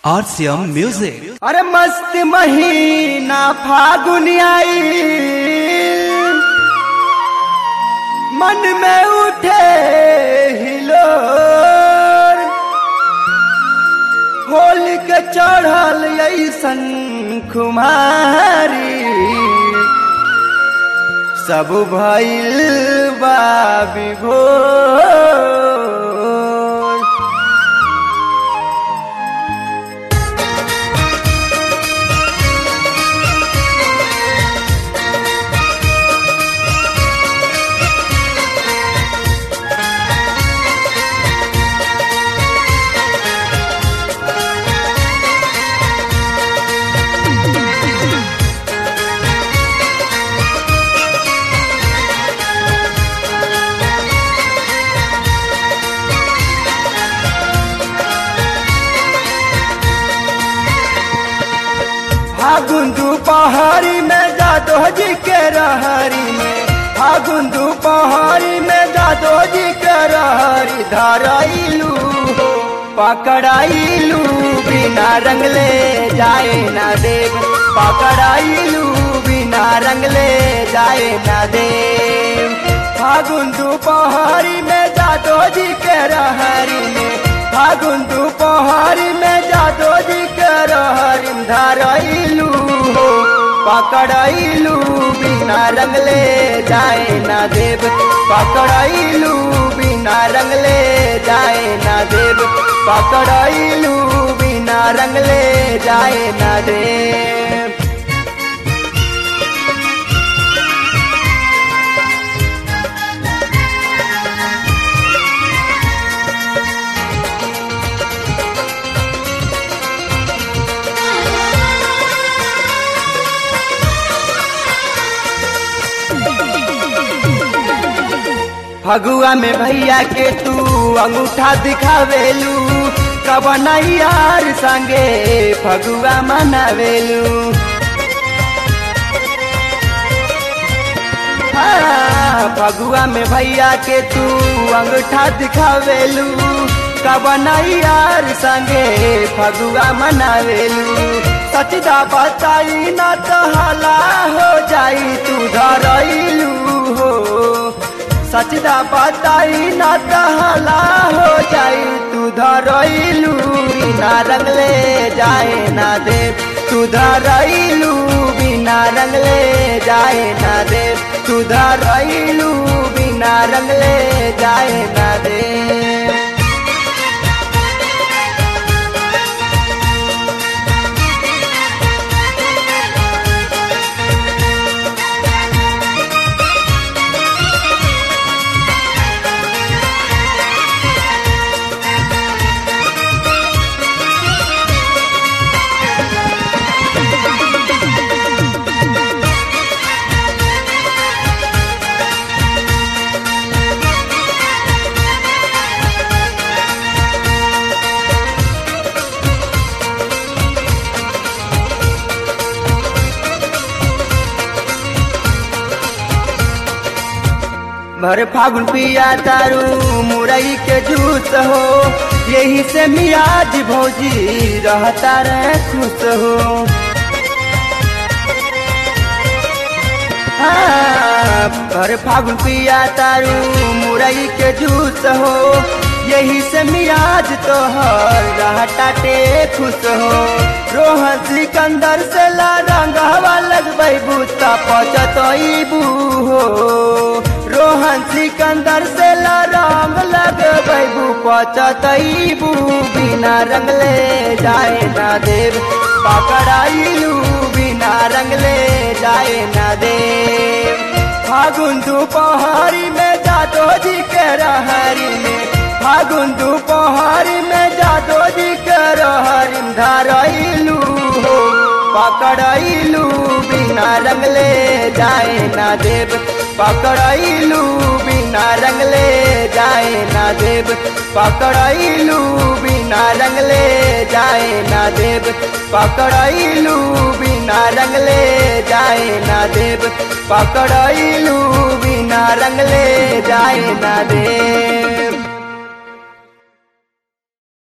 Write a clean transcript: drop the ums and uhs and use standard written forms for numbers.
RCM music. अरे मस्त महीना फागुन आई, मन में उठे हिलोर, होली के चढ़ल ऐसन खुमारी, सब भइल बा विभोर। फागुन दोपहरी में जादो जी के रहरी में, फागुन दोपहरी में जादो जी के रहरी, धराइलू पकड़ाइलू बिना रंगले जाए ना देव, पकड़ाइलू बिना रंगले जाए ना देव। फागुन दोपहरी में जादो जी के रहरी में, फागुन दोपहरी में जादो जी के रहरी, धराइलू पकड़ाइलू बिना रंगले जाए ना देव, पकड़ाइलू बिना रंगले जाए ना देव, पकड़ाइलू बिना रंगले जाए ना देव। फगुआ में भैया के तू अंगूठा दिखावेलू, कब यार संगे फगुआ मनावेलू। फगुआ में भैया के तू अंगूठा दिखावेलू, कब यार संगे फगुआ मनावेलू। सचदा बताई ना तो हला हो जाई, तू धराइलू हो, सचदा बताई ना तहला हो जाई, तू धराइलू बिना रंगले जाए ना देव, तू धराइलू बिना रंगले जाए ना देव, तू धराइलू बिना रंगले जाए ना देव। भर फागुन पिया तारू मुरई के जूस हो, यही से मियाज भौजी रहता रे खुश हो। भर फागुन पिया तारू मुरई के जूस हो, यही से मियाज तोहर रहता टे खुश हो। रोहन सिकंदर से ला रंगवा लगबू त पचतईबू हो, रोहन सिकंदर से ला रंग लगबू पचतईबू बिना रंगले जाए ना देव, पकड़ाइलू बिना रंगले जाए ना देव। फागुन दोपहरी में जादो जी के रहरी में, फागुन दोपहरी में जादो जी के रहरी, धराइलू हो पकड़ाइलू बिना रंगले जाए ना देव, पकड़ाइलू बिना रंगले जाए ना देव, पकड़ाइलू बिना रंगले जाए ना देव, पकड़ाइलू बिना रंगले जाए ना देव, पकड़ाइलू बिना रंगले जाए ना देव।